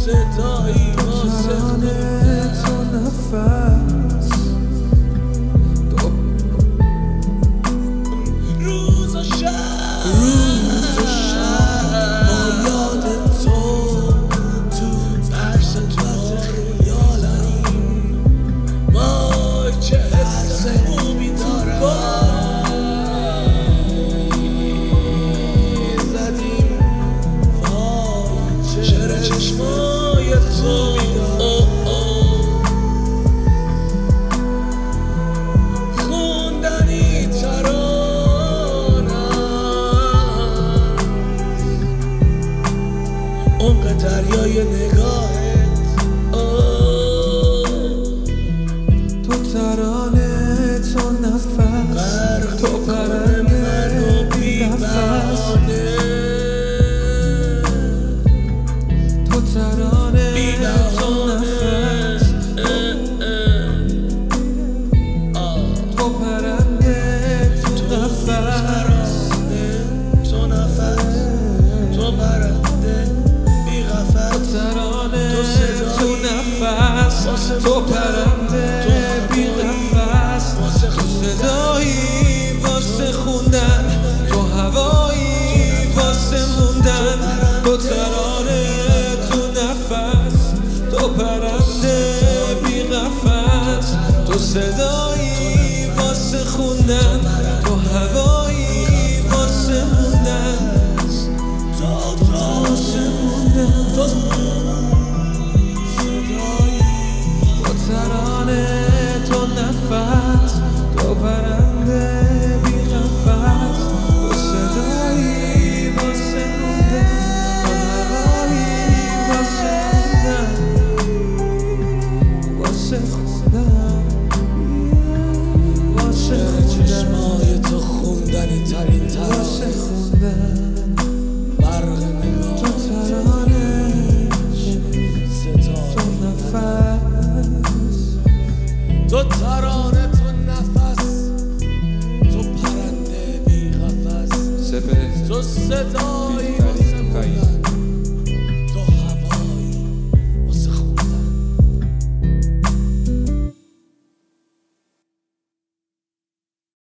صدایی واسه ترانه تو نفس روز و شب با یاد تو ترس تو خیالم ما چه حس خوبی دارم زدیم شعر چشمای تو خوندنی ترانم عمق دریای نگاهت تو ترانه تو نفس تو پرنده بی نفس تو ترانه تو نفس تو پرنده تو نفس تو نفس تو پرنده بی قفس ترانه تو نفس تو پرنده بی قفس تو صدایی واسه خوندن تو هوایی واسه موندن تو ترانه تو نفس تو پرنده بی قفس تو صدایی واسه خوندن تو هوایی واسه موندن واسه موندن تو ترانه تو نفس تو پرنده بی قفس تو صدایی واسه موندن تو هوایی واسه خوندن واسه چشمای تو خوندنی ترین واسه خوندن برق نگاه تو ترانه ستاره تو نفس تو ترانه تو نفس تو پرنده بی قفس سپه تو صدا